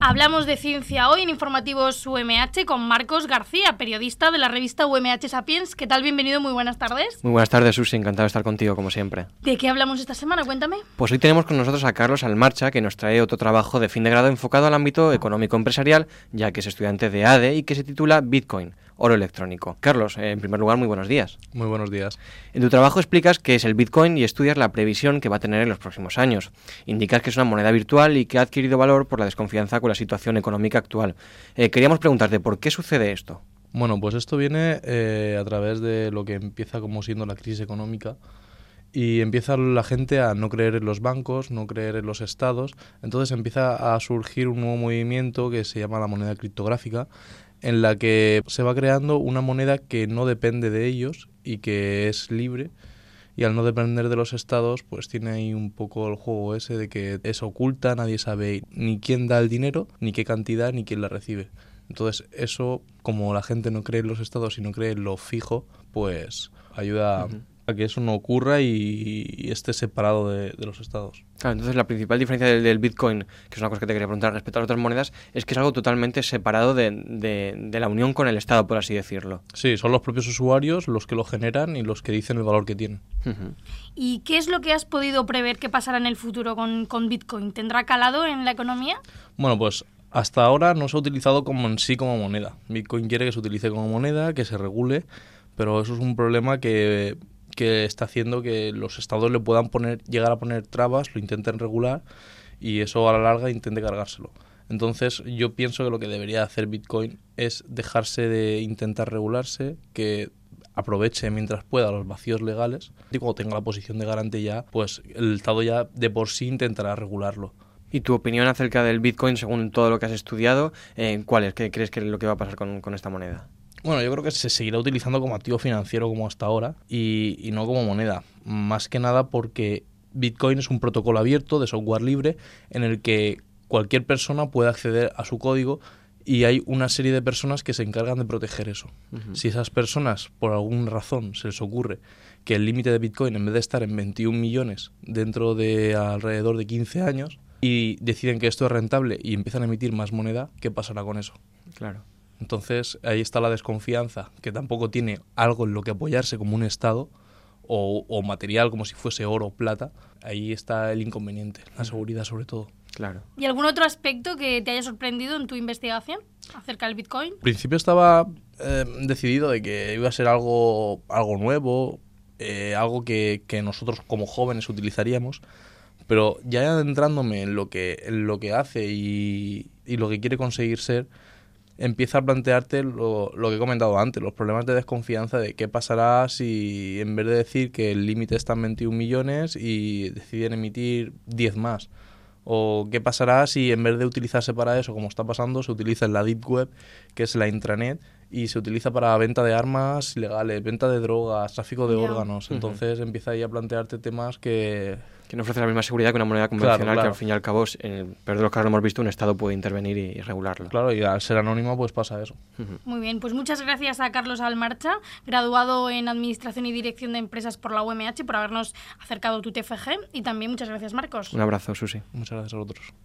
Hablamos de ciencia hoy en Informativos UMH con Marcos García, periodista de la revista UMH Sapiens. ¿Qué tal? Bienvenido, muy buenas tardes. Muy buenas tardes, Susi, encantado de estar contigo, como siempre. ¿De qué hablamos esta semana? Cuéntame. Pues hoy tenemos con nosotros a Carlos Almarcha, que nos trae otro trabajo de fin de grado enfocado al ámbito económico-empresarial, ya que es estudiante de ADE y que se titula Bitcoin, oro electrónico. Carlos, en primer lugar, muy buenos días. Muy buenos días. En tu trabajo explicas qué es el Bitcoin y estudias la previsión que va a tener en los próximos años. Indicas que es una moneda virtual y que ha adquirido valor por la desconfianza con la situación económica actual. Queríamos preguntarte, ¿por qué sucede esto? Bueno, pues esto viene a través de lo que empieza como siendo la crisis económica y empieza la gente a no creer en los bancos, no creer en los estados. Entonces empieza a surgir un nuevo movimiento que se llama la moneda criptográfica, en la que se va creando una moneda que no depende de ellos y que es libre. Y al no depender de los estados, pues tiene ahí un poco el juego ese de que es oculta, nadie sabe ni quién da el dinero, ni qué cantidad, ni quién la recibe. Entonces eso, como la gente no cree en los estados y no cree en lo fijo, pues ayuda a que eso no ocurra y esté separado de los estados. Claro, entonces la principal diferencia del Bitcoin, que es una cosa que te quería preguntar respecto a las otras monedas, es que es algo totalmente separado de la unión con el Estado, por así decirlo. Sí, son los propios usuarios los que lo generan y los que dicen el valor que tienen. ¿Y qué es lo que has podido prever que pasará en el futuro con Bitcoin? ¿Tendrá calado en la economía? Bueno, pues hasta ahora no se ha utilizado como en sí como moneda. Bitcoin quiere que se utilice como moneda, que se regule, pero eso es un problema que está haciendo que los estados le puedan llegar a poner trabas, lo intenten regular y eso a la larga intente cargárselo. Entonces yo pienso que lo que debería hacer Bitcoin es dejarse de intentar regularse, que aproveche mientras pueda los vacíos legales y cuando tenga la posición de garante ya, pues el estado ya de por sí intentará regularlo. ¿Y tu opinión acerca del Bitcoin, según todo lo que has estudiado, cuál es? ¿Qué crees que es lo que va a pasar con esta moneda? Bueno, yo creo que se seguirá utilizando como activo financiero como hasta ahora y no como moneda. Más que nada porque Bitcoin es un protocolo abierto de software libre en el que cualquier persona puede acceder a su código y hay una serie de personas que se encargan de proteger eso. Si esas personas, por alguna razón, se les ocurre que el límite de Bitcoin, en vez de estar en 21 millones dentro de alrededor de 15 años, y deciden que esto es rentable y empiezan a emitir más moneda, ¿qué pasará con eso? Claro. Entonces ahí está la desconfianza, que tampoco tiene algo en lo que apoyarse como un Estado o material como si fuese oro o plata. Ahí está el inconveniente, la seguridad sobre todo. Claro. ¿Y algún otro aspecto que te haya sorprendido en tu investigación acerca del Bitcoin? Al principio estaba decidido de que iba a ser algo nuevo, algo que nosotros como jóvenes utilizaríamos, pero ya adentrándome en lo que hace y lo que quiere conseguir ser, empieza a plantearte lo que he comentado antes, los problemas de desconfianza de qué pasará si en vez de decir que el límite está en 21 millones y deciden emitir 10 más. O qué pasará si en vez de utilizarse para eso, como está pasando, se utiliza en la Deep Web, que es la intranet, y se utiliza para venta de armas ilegales, venta de drogas, tráfico de órganos. Entonces empieza ahí a plantearte temas que no ofrece la misma seguridad que una moneda convencional, claro. Que al fin y al cabo, en el peor de los casos lo hemos visto, un Estado puede intervenir y regularlo. Claro, y al ser anónimo pues pasa eso. Muy bien, pues muchas gracias a Carlos Almarcha, graduado en Administración y Dirección de Empresas por la UMH, por habernos acercado tu TFG, y también muchas gracias, Marcos. Un abrazo, Susi. Muchas gracias a vosotros.